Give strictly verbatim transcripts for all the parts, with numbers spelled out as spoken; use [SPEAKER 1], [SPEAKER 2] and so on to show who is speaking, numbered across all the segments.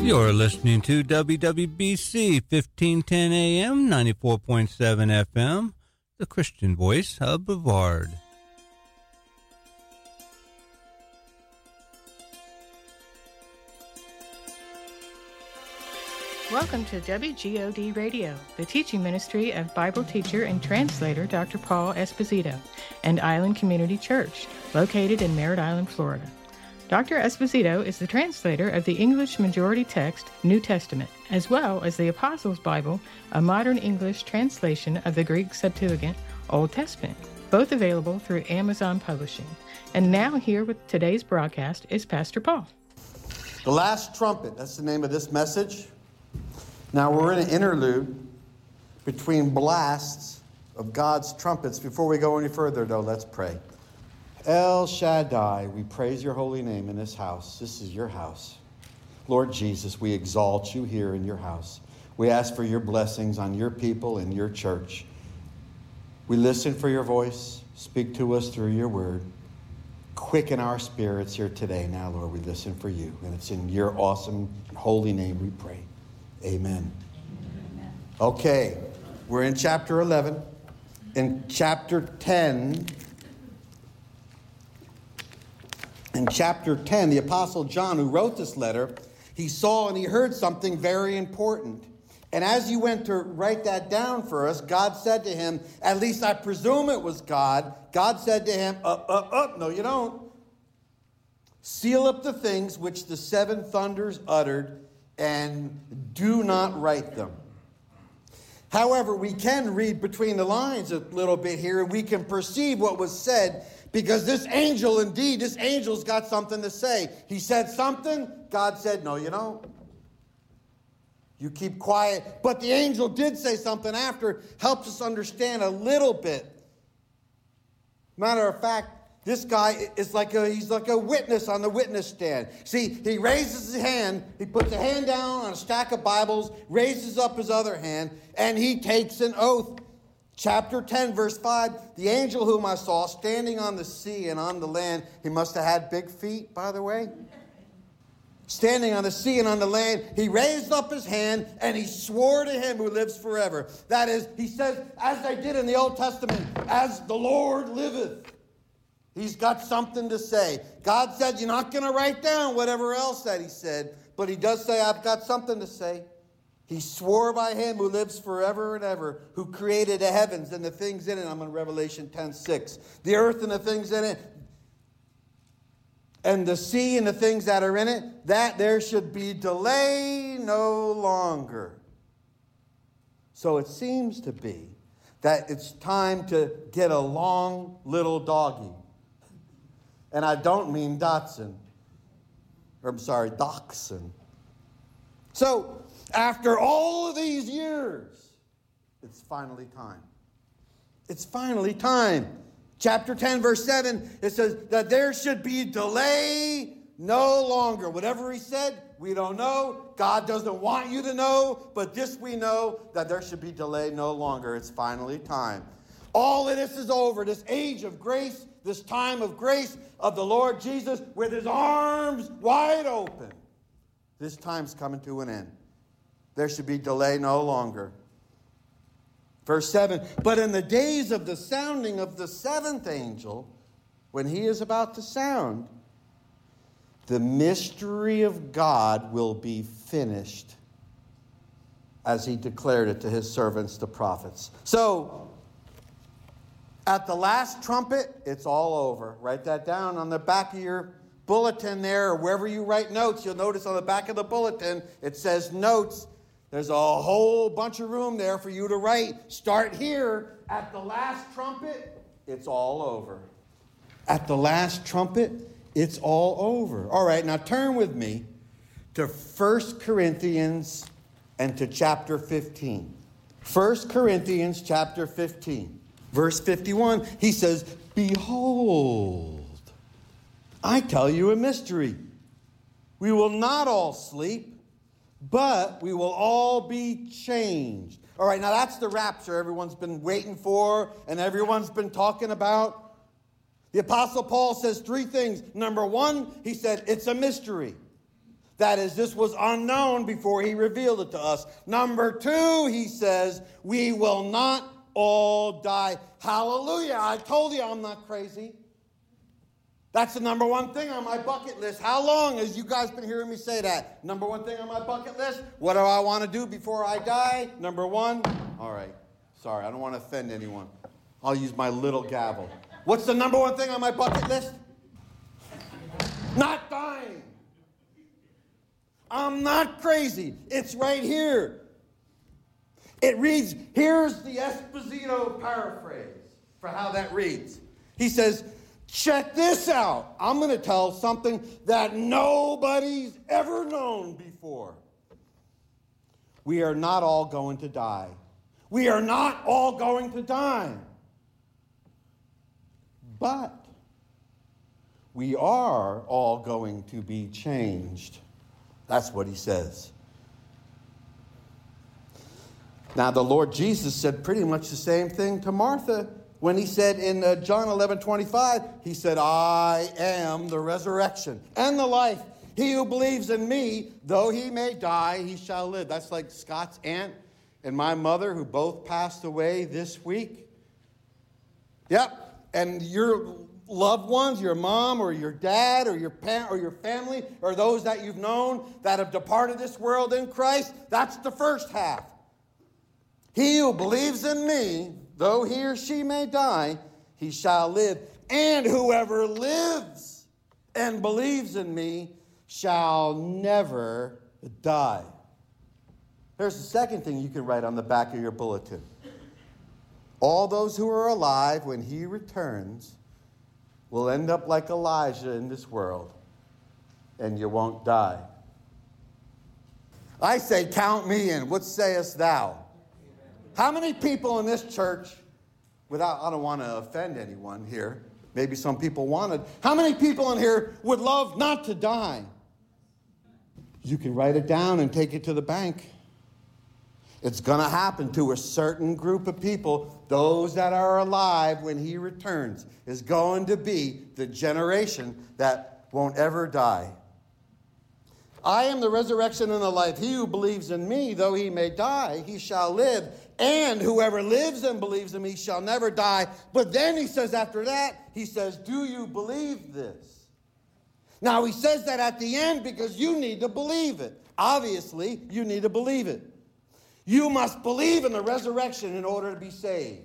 [SPEAKER 1] You're listening to W W B C fifteen ten A M, ninety-four point seven F M, the Christian voice of Brevard.
[SPEAKER 2] Welcome to W G O D Radio, the teaching ministry of Bible teacher and translator Doctor Paul Esposito, and Island Community Church, located in Merritt Island, Florida. Doctor Esposito is the translator of the English majority text New Testament, as well as the Apostles' Bible, a modern English translation of the Greek Septuagint Old Testament, both available through Amazon Publishing. And now here with today's broadcast is Pastor Paul.
[SPEAKER 3] The Last Trumpet, that's the name of this message. Now we're in an interlude between blasts of God's trumpets. Before we go any further, though, let's pray. El Shaddai, we praise your holy name in this house. This is your house. Lord Jesus, we exalt you here in your house. We ask for your blessings on your people and your church. We listen for your voice. Speak to us through your word. Quicken our spirits here today. Now, Lord, we listen for you. And it's in your awesome and holy name we pray. Amen. Amen. Okay, we're in chapter eleven. In chapter ten, in chapter ten, the Apostle John, who wrote this letter, he saw and he heard something very important. And as he went to write that down for us, God said to him, at least I presume it was God, God said to him, up, up, up, no you don't. Seal up the things which the seven thunders uttered, and do not write them. However, we can read between the lines a little bit here, and we can perceive what was said, because this angel, indeed, this angel's got something to say. He said something, God said, no, you don't. You keep quiet. But the angel did say something after, helps us understand a little bit. Matter of fact, this guy is like a, he's like a witness on the witness stand. See, he raises his hand, he puts a hand down on a stack of Bibles, raises up his other hand, and he takes an oath. Chapter ten, verse five, the angel whom I saw standing on the sea and on the land, he must have had big feet, by the way. Standing on the sea and on the land, he raised up his hand and he swore to him who lives forever. That is, he says, as they did in the Old Testament, as the Lord liveth. He's got something to say. God said, you're not going to write down whatever else that he said, but he does say, I've got something to say. He swore by him who lives forever and ever, who created the heavens and the things in it. I'm in Revelation ten six. The earth and the things in it, and the sea and the things that are in it, that there should be delay no longer. So it seems to be that it's time to get a long little doggy. And I don't mean Dotson. Or I'm sorry, Dachshund. So, after all of these years, it's finally time. It's finally time. Chapter ten, verse seven, it says that there should be delay no longer. Whatever he said, we don't know. God doesn't want you to know, but this we know, that there should be delay no longer. It's finally time. All of this is over. This age of grace, this time of grace of the Lord Jesus with his arms wide open. This time's coming to an end. There should be delay no longer. Verse seven, but in the days of the sounding of the seventh angel, when he is about to sound, the mystery of God will be finished, as he declared it to his servants, the prophets. So, at the last trumpet, it's all over. Write that down on the back of your bulletin there, or wherever you write notes. You'll notice on the back of the bulletin, it says notes. There's a whole bunch of room there for you to write. Start here. At the last trumpet, it's all over. At the last trumpet, it's all over. All right, now turn with me to First Corinthians and to chapter fifteen. First Corinthians chapter fifteen. Verse fifty-one, he says, behold, I tell you a mystery. We will not all sleep, but we will all be changed. All right, now that's the rapture everyone's been waiting for and everyone's been talking about. The Apostle Paul says three things. Number one, he said, it's a mystery. That is, this was unknown before he revealed it to us. Number two, he says, we will not all die. Hallelujah. I told you I'm not crazy. That's the number one thing on my bucket list. How long has you guys been hearing me say that? Number one thing on my bucket list? What do I want to do before I die? Number one? All right. Sorry, I don't want to offend anyone. I'll use my little gavel. What's the number one thing on my bucket list? Not dying. I'm not crazy. It's right here. It reads, here's the Esposito paraphrase for how that reads. He says, check this out. I'm going to tell something that nobody's ever known before. We are not all going to die. We are not all going to die. But we are all going to be changed. That's what he says. Now, the Lord Jesus said pretty much the same thing to Martha when he said in uh, John eleven twenty-five, he said, I am the resurrection and the life. He who believes in me, though he may die, he shall live. That's like Scott's aunt and my mother, who both passed away this week. Yep. And your loved ones, your mom or your dad or your parent or your family, or those that you've known that have departed this world in Christ, that's the first half. He who believes in me, though he or she may die, he shall live. And whoever lives and believes in me shall never die. There's the second thing you can write on the back of your bulletin. All those who are alive when he returns will end up like Elijah in this world, and you won't die. I say, count me in. What sayest thou? How many people in this church, without, I don't want to offend anyone here, maybe some people wanted, how many people in here would love not to die? You can write it down and take it to the bank. It's going to happen to a certain group of people. Those that are alive when he returns is going to be the generation that won't ever die. I am the resurrection and the life. He who believes in me, though he may die, he shall live. And whoever lives and believes in me shall never die. But then he says after that, he says, do you believe this? Now he says that at the end because you need to believe it. Obviously, you need to believe it. You must believe in the resurrection in order to be saved.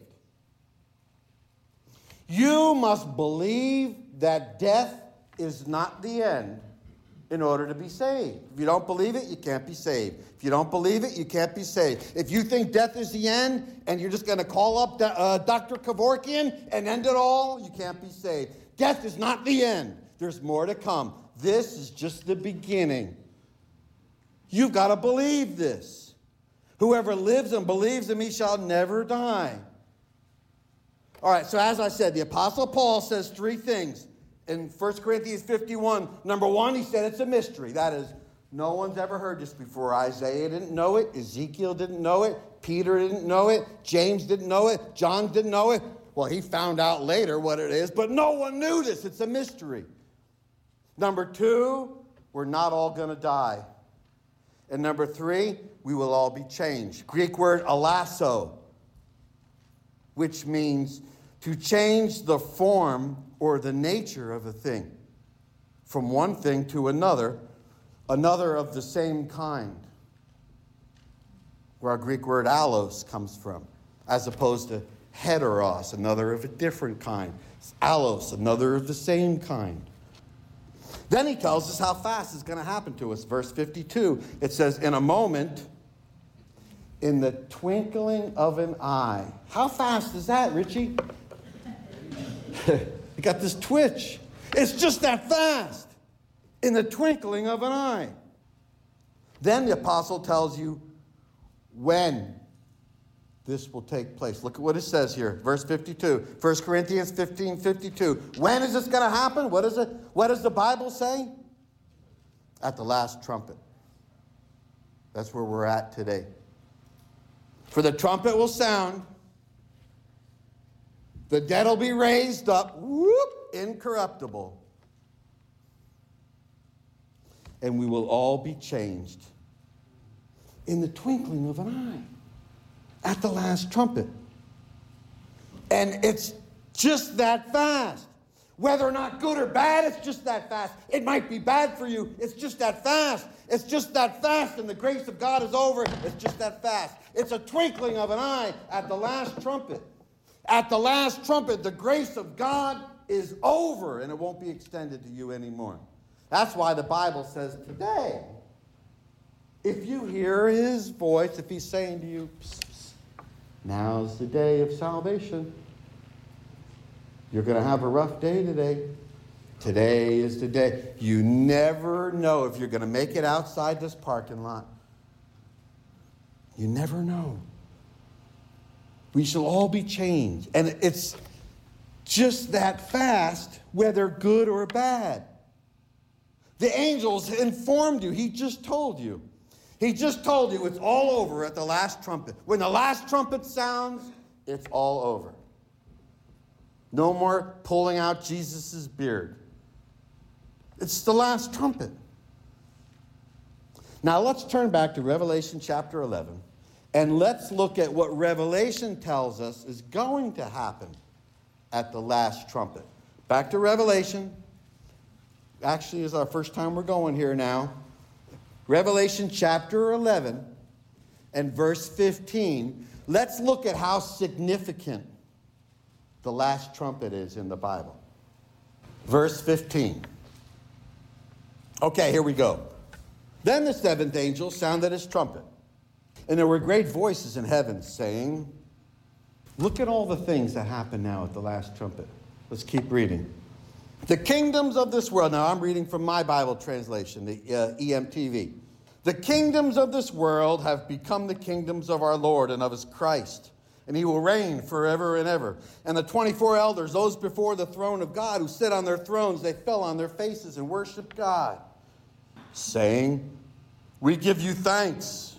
[SPEAKER 3] You must believe that death is not the end in order to be saved. If you don't believe it, you can't be saved. If you don't believe it, you can't be saved. If you think death is the end and you're just going to call up uh, Doctor Kevorkian and end it all, you can't be saved. Death is not the end. There's more to come. This is just the beginning. You've got to believe this. Whoever lives and believes in me shall never die. All right, so as I said, the Apostle Paul says three things in First Corinthians fifty-one. Number one, he said it's a mystery. That is, no one's ever heard this before. Isaiah didn't know it. Ezekiel didn't know it. Peter didn't know it. James didn't know it. John didn't know it. Well, he found out later what it is, but no one knew this. It's a mystery. Number two, we're not all going to die. And number three, we will all be changed. Greek word alasso, which means to change the form or the nature of a thing from one thing to another, another of the same kind, where our Greek word allos comes from, as opposed to heteros, another of a different kind. Allos, another of the same kind. Then he tells us how fast it's going to happen to us. Verse fifty-two, it says, in a moment, in the twinkling of an eye. How fast is that, Richie? You got this twitch. It's just that fast. In the twinkling of an eye. Then the apostle tells you when this will take place. Look at what it says here. Verse fifty-two. First Corinthians fifteen fifty-two. When is this going to happen? What is it? What does the Bible say? At the last trumpet. That's where we're at today. For the trumpet will sound. The dead will be raised up. Whoop, incorruptible. and we will all be changed in the twinkling of an eye at the last trumpet. And it's just that fast. Whether or not good or bad, it's just that fast. It might be bad for you. It's just that fast. It's just that fast, and the grace of God is over. It's just that fast. It's a twinkling of an eye at the last trumpet. At the last trumpet, the grace of God is over, and it won't be extended to you anymore. That's why the Bible says today, if you hear his voice, if he's saying to you, psst, psst, now's the day of salvation. You're going to have a rough day today. Today is the day. You never know if you're going to make it outside this parking lot. You never know. We shall all be changed. And it's just that fast, whether good or bad. The angels informed you. He just told you. He just told you it's all over at the last trumpet. When the last trumpet sounds, it's all over. No more pulling out Jesus' beard. It's the last trumpet. Now let's turn back to Revelation chapter eleven, and let's look at what Revelation tells us is going to happen at the last trumpet. Back to Revelation. Actually, it's our first time we're going here now. Revelation chapter eleven and verse fifteen. Let's look at how significant the last trumpet is in the Bible. Verse fifteen. Okay, here we go. Then the seventh angel sounded his trumpet, and there were great voices in heaven saying, look at all the things that happen now at the last trumpet. Let's keep reading. The kingdoms of this world, now I'm reading from my Bible translation, the uh, E M T V. The kingdoms of this world have become the kingdoms of our Lord and of his Christ, and he will reign forever and ever. And the twenty-four elders, those before the throne of God, who sit on their thrones, they fell on their faces and worshiped God, saying, we give you thanks,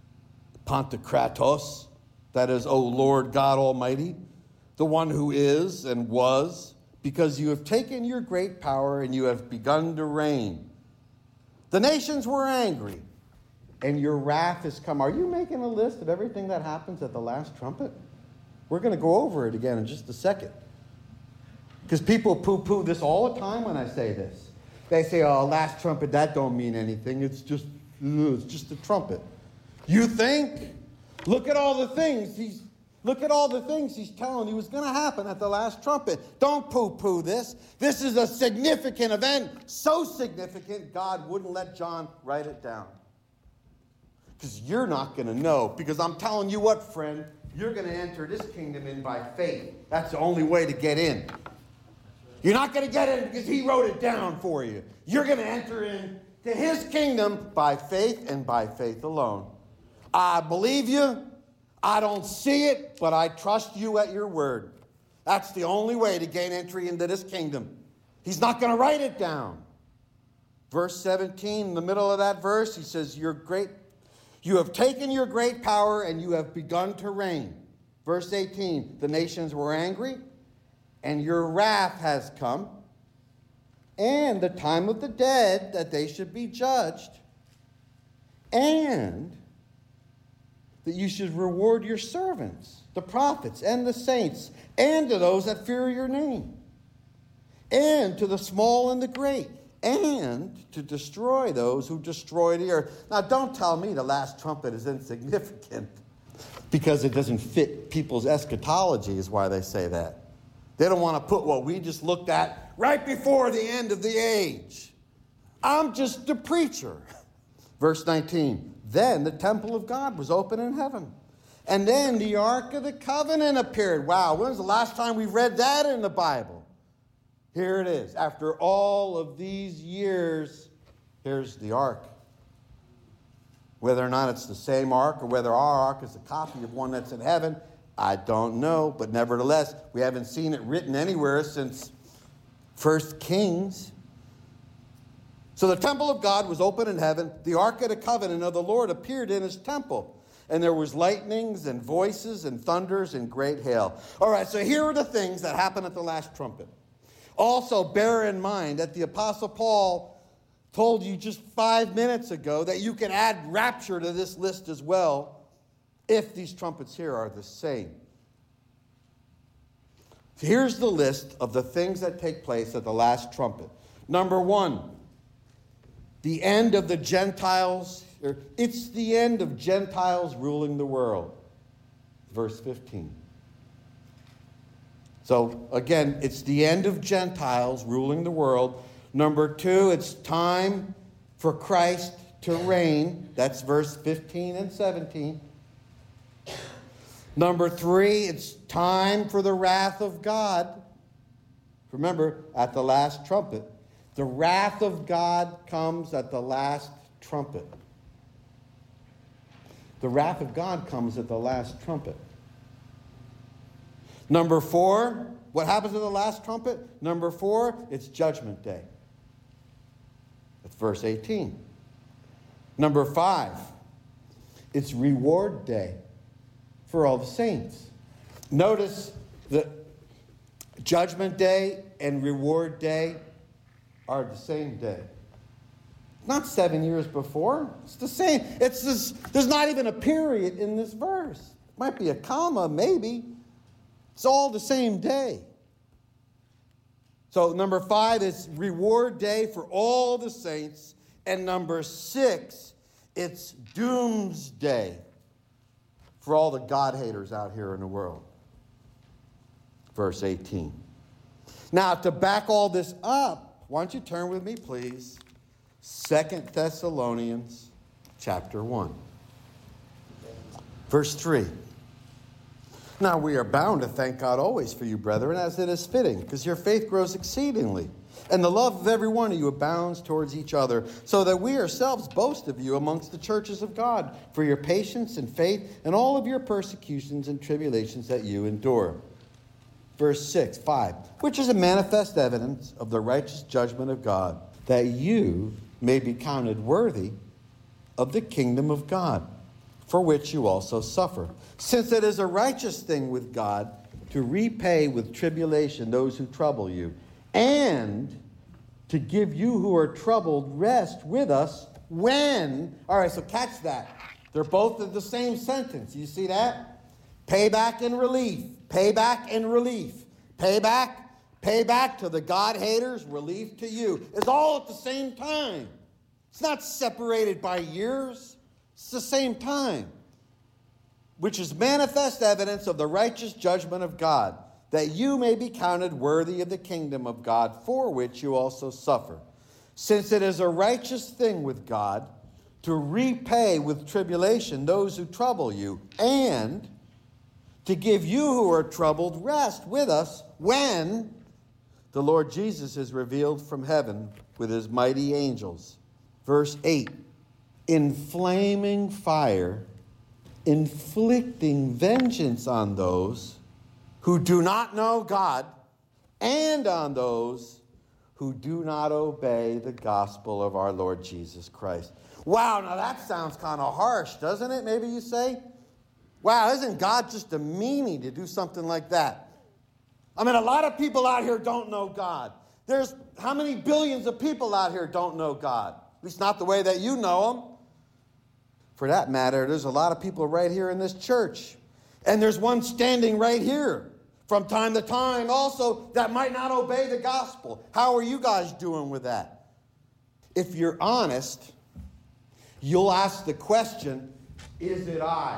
[SPEAKER 3] Pantocrator, that is, O Lord God Almighty, the one who is and was, because you have taken your great power and you have begun to reign. The nations were angry, and your wrath has come. Are you making a list of everything that happens at the last trumpet? We're going to go over it again in just a second. Because people poo-poo this all the time when I say this. They say, oh, last trumpet, that don't mean anything. It's just, it's just a trumpet. You think? Look at all the things he's, look at all the things he's telling you was going to happen at the last trumpet. Don't poo-poo this. This is a significant event. So significant, God wouldn't let John write it down. Because you're not going to know. Because I'm telling you what, friend, you're going to enter this kingdom in by faith. That's the only way to get in. You're not going to get in because he wrote it down for you. You're going to enter in to his kingdom by faith and by faith alone. I believe you. I don't see it, but I trust you at your word. That's the only way to gain entry into this kingdom. He's not going to write it down. Verse seventeen, in the middle of that verse, he says, "You're great. You have taken your great power and you have begun to reign." Verse eighteen, the nations were angry, and your wrath has come, and the time of the dead that they should be judged, and that you should reward your servants, the prophets and the saints, and to those that fear your name, and to the small and the great, and to destroy those who destroy the earth. Now, don't tell me the last trumpet is insignificant because it doesn't fit people's eschatology is why they say that. They don't want to put what we just looked at right before the end of the age. I'm just the preacher. Verse nineteen, then the temple of God was open in heaven. And then the Ark of the Covenant appeared. Wow, when was the last time we read that in the Bible? Here it is. After all of these years, here's the Ark. Whether or not it's the same Ark or whether our Ark is a copy of one that's in heaven, I don't know. But nevertheless, we haven't seen it written anywhere since First Kings. So the temple of God was open in heaven. The Ark of the Covenant of the Lord appeared in his temple. And there was lightnings and voices and thunders and great hail. All right, so here are the things that happen at the last trumpet. Also, bear in mind that the Apostle Paul told you just five minutes ago that you can add rapture to this list as well if these trumpets here are the same. Here's the list of the things that take place at the last trumpet. Number one, the end of the Gentiles. It's the end of Gentiles ruling the world. Verse fifteen. So, again, it's the end of Gentiles ruling the world. Number two, it's time for Christ to reign. That's verse fifteen and seventeen. Number three, it's time for the wrath of God. Remember, at the last trumpet, the wrath of God comes at the last trumpet. The wrath of God comes at the last trumpet. Number four, what happens at the last trumpet? Number four, it's Judgment Day. That's verse eighteen. Number five, it's Reward Day for all the saints. Notice that Judgment Day and Reward Day are the same day. Not seven years before. It's the same. It's this, there's not even a period in this verse. Might be a comma, maybe. It's all the same day. So number five is Reward Day for all the saints. And number six, it's Doomsday for all the God-haters out here in the world. Verse eighteen. Now, to back all this up, why don't you turn with me, please? Second Thessalonians chapter one. Verse three. Now we are bound to thank God always for you, brethren, as it is fitting, because your faith grows exceedingly, and the love of every one of you abounds towards each other, so that we ourselves boast of you amongst the churches of God, for your patience and faith, and all of your persecutions and tribulations that you endure. Verse six, five, which is a manifest evidence of the righteous judgment of God, that you may be counted worthy of the kingdom of God, for which you also suffer. Since it is a righteous thing with God to repay with tribulation those who trouble you, and to give you who are troubled rest with us when... All right, so catch that. They're both in the same sentence. You see that? Payback and relief. Payback and relief. Payback, payback to the God-haters, relief to you. It's all at the same time. It's not separated by years. It's the same time. Which is manifest evidence of the righteous judgment of God, that you may be counted worthy of the kingdom of God, for which you also suffer. Since it is a righteous thing with God to repay with tribulation those who trouble you, and to give you who are troubled rest with us when the Lord Jesus is revealed from heaven with his mighty angels. Verse eight, in flaming fire, inflicting vengeance on those who do not know God, and on those who do not obey the gospel of our Lord Jesus Christ. Wow, now that sounds kind of harsh, doesn't it? Maybe you say, wow, isn't God just a meanie to do something like that? I mean, a lot of people out here don't know God. There's how many billions of people out here don't know God? At least not the way that you know him. For that matter, there's a lot of people right here in this church. And there's one standing right here from time to time also that might not obey the gospel. How are you guys doing with that? If you're honest, you'll ask the question, is it I?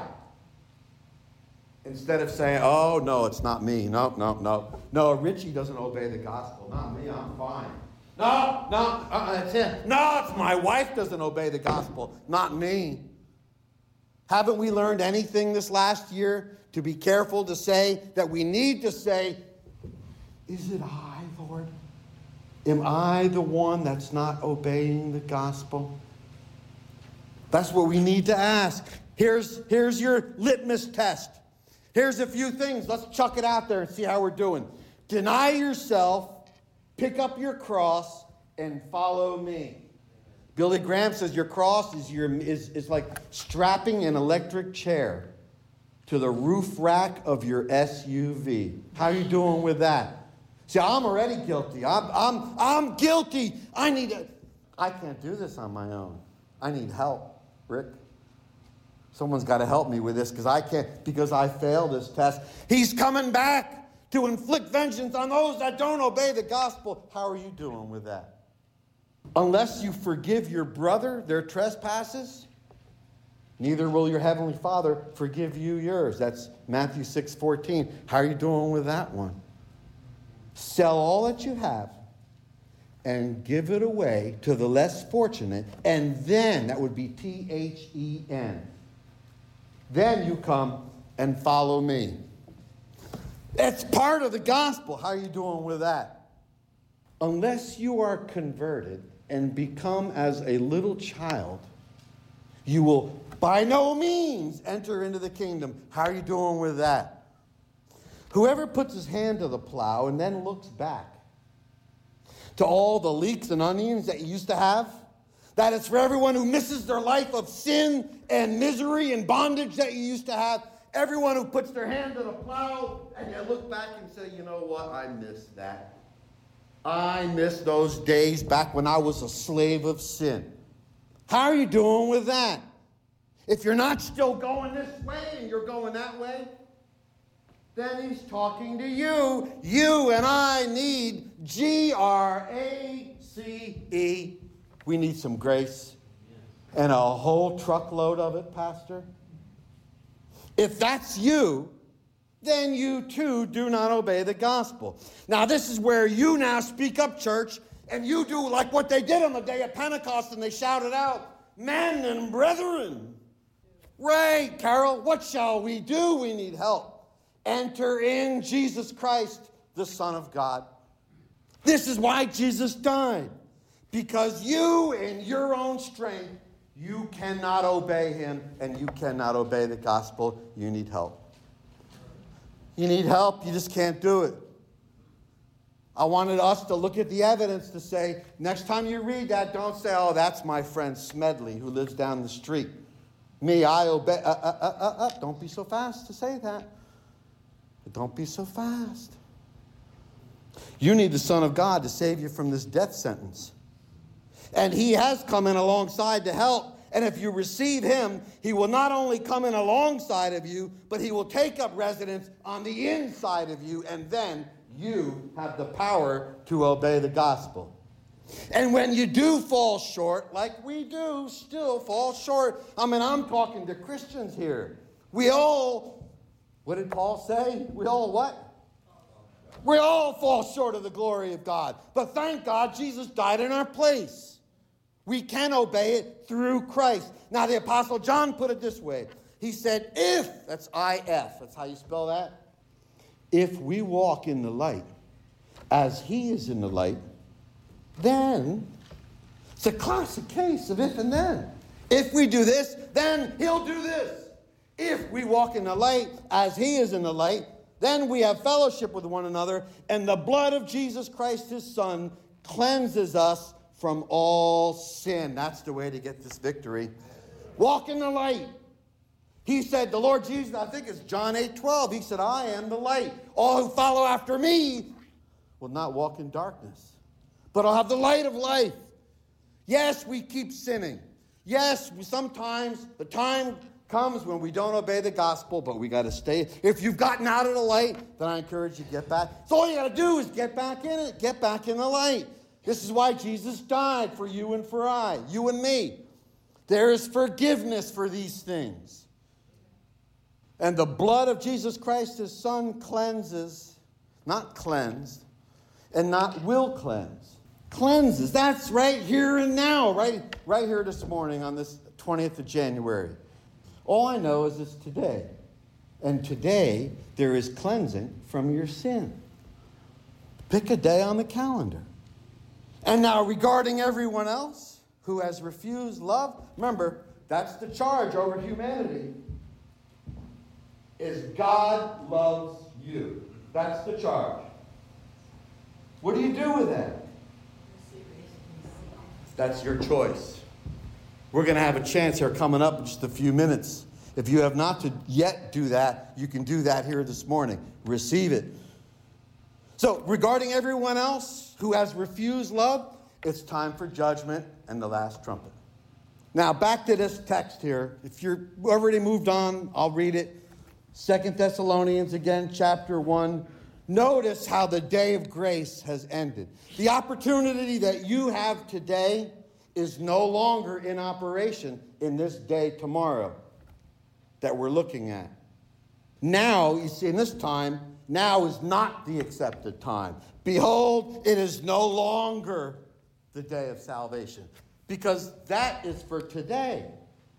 [SPEAKER 3] Instead of saying, oh, no, it's not me. No, no, no. No, Richie doesn't obey the gospel. Not me, I'm fine. No, no, uh, it's him. No, it's my wife doesn't obey the gospel. Not me. Haven't we learned anything this last year to be careful to say that we need to say, is it I, Lord? Am I the one that's not obeying the gospel? That's what we need to ask. Here's, here's your litmus test. Here's a few things. Let's chuck it out there and see how we're doing. Deny yourself, pick up your cross, and follow me. Billy Graham says your cross is, your, is, is like strapping an electric chair to the roof rack of your S U V. How are you doing with that? See, I'm already guilty. I'm, I'm, I'm guilty. I need to, I can't do this on my own. I need help, Rick. Someone's got to help me with this because I can't, because I failed this test. He's coming back to inflict vengeance on those that don't obey the gospel. How are you doing with that? Unless you forgive your brother their trespasses, neither will your heavenly Father forgive you yours. That's Matthew six fourteen. How are you doing with that one? Sell all that you have and give it away to the less fortunate, and then, that would be T H E N. Then you come and follow me. It's part of the gospel. How are you doing with that? Unless you are converted and become as a little child, you will by no means enter into the kingdom. How are you doing with that? Whoever puts his hand to the plow and then looks back to all the leeks and onions that you used to have, that is for everyone who misses their life of sin and misery and bondage that you used to have. Everyone who puts their hand to the plow and you look back and say, you know what, I miss that. I miss those days back when I was a slave of sin. How are you doing with that? If you're not still going this way and you're going that way, then he's talking to you. You and I need G R A C E. We need some grace and a whole truckload of it, Pastor. If that's you, then you too do not obey the gospel. Now, this is where you now speak up, church, and you do like what they did on the day of Pentecost, and they shouted out, men and brethren. Right, Carol, what shall we do? We need help. Enter in Jesus Christ, the Son of God. This is why Jesus died. Because you, in your own strength, you cannot obey him, and you cannot obey the gospel. You need help. You need help. You just can't do it. I wanted us to look at the evidence to say, next time you read that, don't say, oh, that's my friend Smedley who lives down the street. Me, I obey. Uh, uh, uh, uh, uh. Don't be so fast to say that. Don't be so fast. You need the Son of God to save you from this death sentence. And he has come in alongside to help. And if you receive him, he will not only come in alongside of you, but he will take up residence on the inside of you. And then you have the power to obey the gospel. And when you do fall short, like we do still fall short. I mean, I'm talking to Christians here. We all, what did Paul say? We all what? We all fall short of the glory of God. But thank God Jesus died in our place. We can obey it through Christ. Now, the Apostle John put it this way. He said, if, that's I F, that's how you spell that. If we walk in the light as he is in the light, then it's a classic case of if and then. If we do this, then he'll do this. If we walk in the light as he is in the light, then we have fellowship with one another, and the blood of Jesus Christ, his Son, cleanses us from all sin. That's the way to get this victory. Walk in the light. He said, the Lord Jesus, I think it's John eight twelve, he said, I am the light. All who follow after me will not walk in darkness, but I'll have the light of life. Yes, we keep sinning. Yes, we sometimes the time comes when we don't obey the gospel, but we got to stay. If you've gotten out of the light, then I encourage you to get back. So all you got to do is get back in it. Get back in the light. This is why Jesus died for you and for I, you and me. There is forgiveness for these things. And the blood of Jesus Christ, his Son, cleanses, not cleansed, and not will cleanse. Cleanses. That's right here and now, right, right here this morning on this twentieth of January. All I know is it's today. And today, there is cleansing from your sin. Pick a day on the calendar. And now, regarding everyone else who has refused love, remember, that's the charge over humanity, is God loves you. That's the charge. What do you do with that? That's your choice. We're going to have a chance here coming up in just a few minutes. If you have not to yet do that, you can do that here this morning. Receive it. So, regarding everyone else who has refused love, it's time for judgment and the last trumpet. Now, back to this text here. If you're already moved on, I'll read it. Second Thessalonians, again, chapter one. Notice how the day of grace has ended. The opportunity that you have today is no longer in operation in this day tomorrow that we're looking at. Now, you see, in this time, now is not the accepted time. Behold, it is no longer the day of salvation, because that is for today.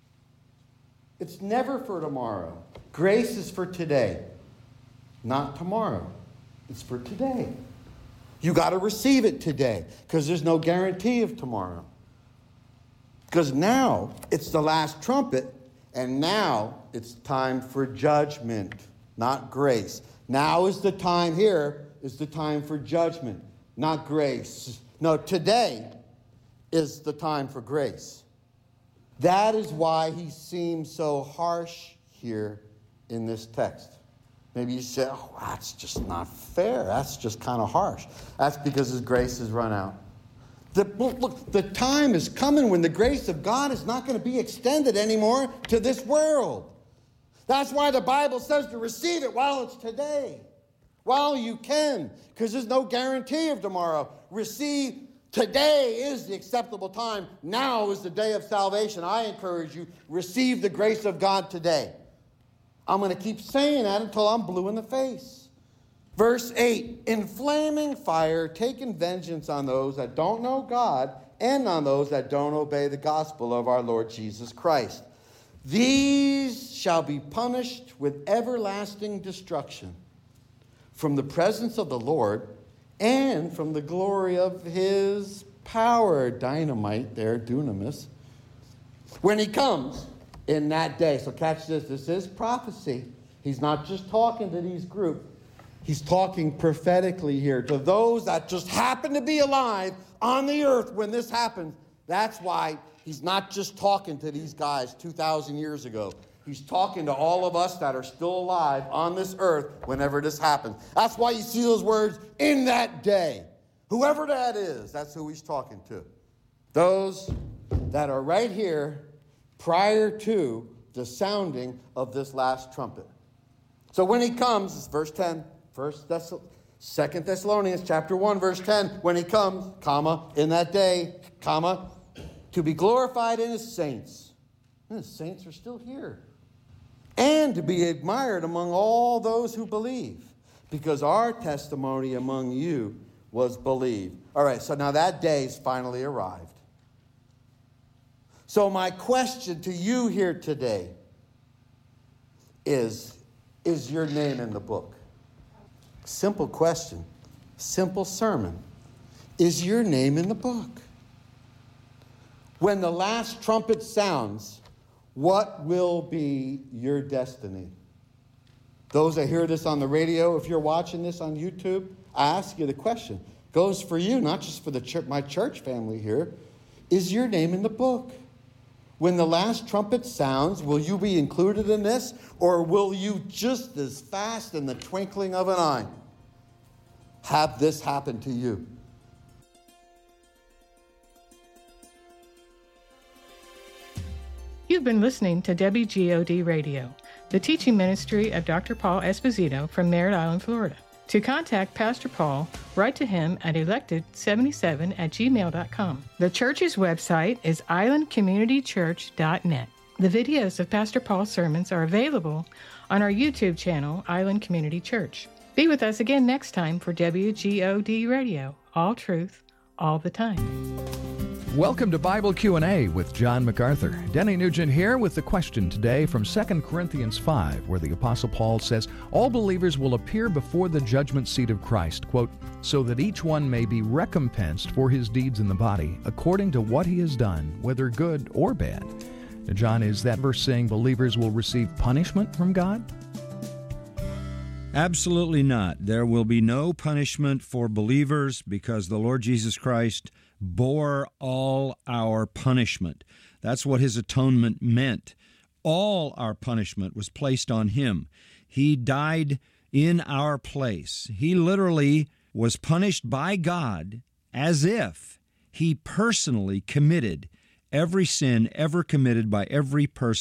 [SPEAKER 3] It's never for tomorrow. Grace is for today, not tomorrow. It's for today. You got to receive it today, because there's no guarantee of tomorrow. Because now it's the last trumpet, and now it's time for judgment, not grace. Now is the time here, is the time for judgment, not grace. No, today is the time for grace. That is why he seems so harsh here in this text. Maybe you say, oh, that's just not fair. That's just kind of harsh. That's because his grace has run out. The, look, the time is coming when the grace of God is not going to be extended anymore to this world. That's why the Bible says to receive it while it's today, while you can, because there's no guarantee of tomorrow. Receive today is the acceptable time. Now is the day of salvation. I encourage you, receive the grace of God today. I'm going to keep saying that until I'm blue in the face. Verse eight, in flaming fire, taking vengeance on those that don't know God and on those that don't obey the gospel of our Lord Jesus Christ. These shall be punished with everlasting destruction from the presence of the Lord and from the glory of his power. Dynamite there, dunamis. When he comes in that day. So catch this. This is prophecy. He's not just talking to these groups. He's talking prophetically here to those that just happen to be alive on the earth when this happens. That's why he's not just talking to these guys two thousand years ago. He's talking to all of us that are still alive on this earth whenever this happens. That's why you see those words, in that day. Whoever that is, that's who he's talking to. Those that are right here prior to the sounding of this last trumpet. So when he comes, it's verse ten, First Thess- Second Thessalonians chapter one, verse ten, when he comes, comma, in that day, comma, to be glorified in his saints. And the saints are still here. And to be admired among all those who believe, because our testimony among you was believed. All right, so now that day's finally arrived. So my question to you here today is, is your name in the book? Simple question, simple sermon. Is your name in the book? When the last trumpet sounds, what will be your destiny? Those that hear this on the radio, if you're watching this on YouTube, I ask you the question. Goes for you, not just for the church, my church family here. Is your name in the book? When the last trumpet sounds, will you be included in this? Or will you just as fast in the twinkling of an eye have this happen to you?
[SPEAKER 2] You've been listening to W G O D Radio, the teaching ministry of Doctor Paul Esposito from Merritt Island, Florida. To contact Pastor Paul, write to him at elected seventy-seven at gmail dot com. The church's website is island community church dot net. The videos of Pastor Paul's sermons are available on our YouTube channel, Island Community Church. Be with us again next time for W G O D Radio, all truth, all the time.
[SPEAKER 4] Welcome to Bible Q and A with John MacArthur. Denny Nugent here with the question today from Second Corinthians five, where the Apostle Paul says, all believers will appear before the judgment seat of Christ, quote, so that each one may be recompensed for his deeds in the body, according to what he has done, whether good or bad. Now, John, is that verse saying believers will receive punishment from God?
[SPEAKER 5] Absolutely not. There will be no punishment for believers because the Lord Jesus Christ bore all our punishment. That's what his atonement meant. All our punishment was placed on him. He died in our place. He literally was punished by God as if He personally committed every sin ever committed by every person